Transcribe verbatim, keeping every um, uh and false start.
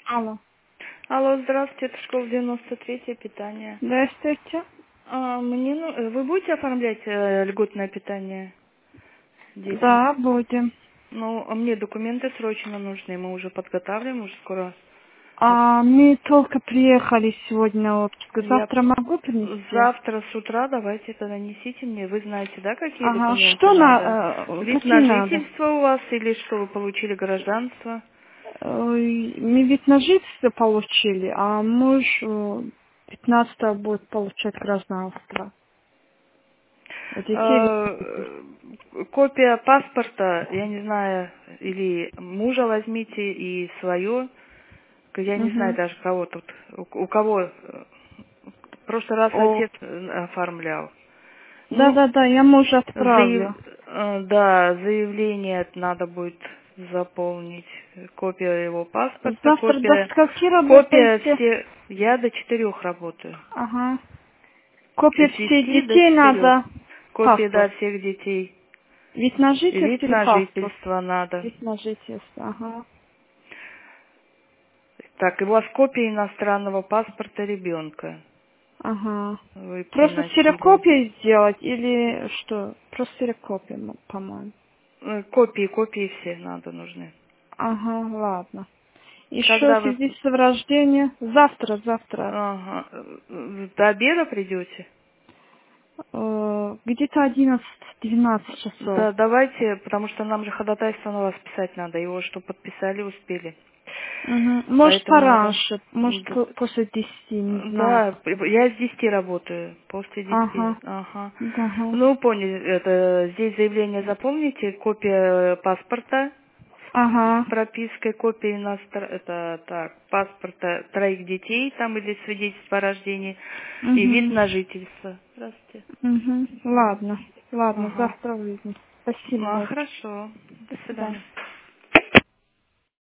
Алло. Алло, здравствуйте, это школа девяносто третье, питание. Здравствуйте. А, мне, ну, э, вы будете оформлять э, льготное питание детям? Да, будем. Ну, а мне документы срочно нужны, мы уже подготавливаем, уже скоро. от- А, мы только приехали сегодня в отпуск. Я Завтра могу принести? завтра с утра давайте тогда несите мне. Вы знаете, да, какие Ага. документы Что надо? на, э, Вид какие на надо? жительство у вас или что вы получили гражданство? Ой, мы ведь на жительство получили, а муж э, пятнадцатого будет получать гражданство. У детей. Э, Копия паспорта, я не знаю, или мужа возьмите и свое. Я не знаю Угу. даже кого тут, у, у кого. э, В прошлый раз О, отец э, оформлял. Ну, да-да-да, я мужу заяв... отправлю. э, да, заявление это надо будет заполнить. Копия его паспорта, Завтра до копия, скольки копия работаете? все. Я до четырех работаю. Ага. Копия С всех десяти до детей четырех. надо. Копия, да, Паспорт. всех детей. Вид на И жительство вид или на паспорт? жительство надо. Вид на жительство, ага. Так, и у вас копия иностранного паспорта ребенка. Ага. Вы Просто приносили. ксерокопию сделать или что? Просто ксерокопию, м, по-моему. Э, Копии, копии все надо нужны. Ага, ладно. Еще Когда вы свидетельство рождения. Завтра, завтра. ага, э, до обеда придете? Э, где-то одиннадцать-двенадцать часов. Да, давайте, потому что нам же ходатайство на вас писать надо, его что подписали, успели. Мгм. Может, Поэтому надо... пораньше. Может, д- по- после десяти, не знаю. Да, я с десяти работаю, после десяти. Ага. Ага. Ага. Ну, поняли, это, здесь заявление запомните, копия э, паспорта Ага. с пропиской, копия иностр... это так, паспорта троих детей там или свидетельство о рождении и вид Угу. на жительство. Здравствуйте. Угу. Ладно. Ладно, Ага. завтра увидим. Спасибо А, большое. хорошо. До До свидания. свидания.